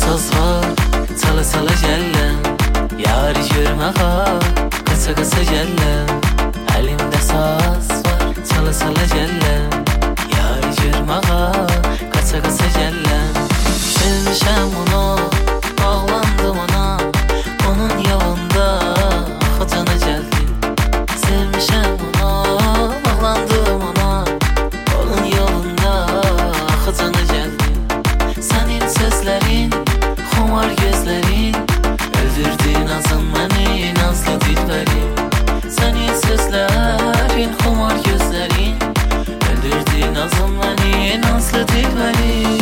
saz var, çala çala gələm. Yari görməğa, qaça qaça gələm. Əlimdə saz var, çala çala gələm. Yari görməğa, qaça qaça gələm. Sevmişəm onu, bağlandım ona, onun yolunda xocana gəldim. Sevmişəm onu, bağlandım ona, onun yolunda xocana gəldim. Sənin sözlərin, xumar gözlərin öldürdü nazın məni, nazlı dilbərim. Sənin sözlərin, xumar gözlərin öldürdü nazın məni, nazlı dilbərim.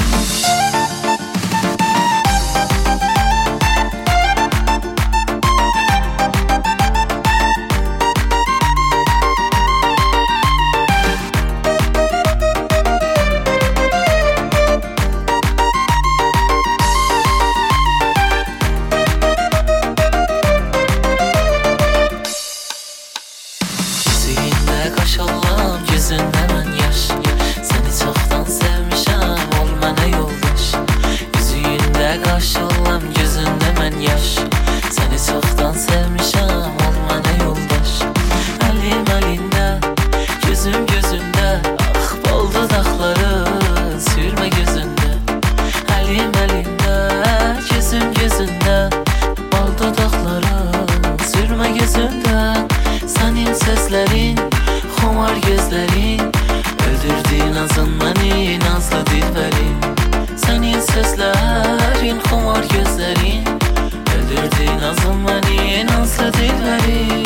Qaş olam, gözündə mən yaş. Səni çoxdan sevmişəm, ol mənə yoldaş. Üzüyündə qaş olam, gözündə mən yaş. Səni çoxdan sevmişəm, ol mənə yoldaş. Əlim əlində, gözüm gözündə, ax bol dodaqları sürmə gözündə. Əlim əlində, gözüm gözündə, bol dodaqları sürmə gözündə. Sənin sözlərin, xumar gözlərin öldürdü nazın məni, nazlı dilbərim. Sənin sözlərin, xumar gözlərin öldürdü nazın məni, nazlı dilbərim.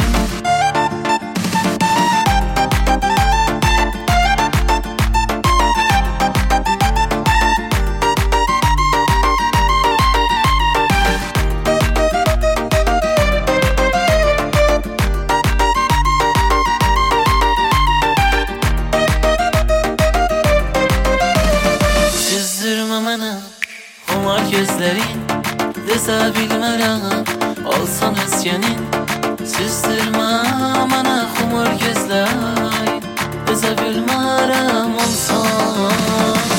Xumar gözlərin, desə bilmərəm, olsan özgənin. Süzdürmə mənə xumar gözlərin, desə bilmərəm, olsan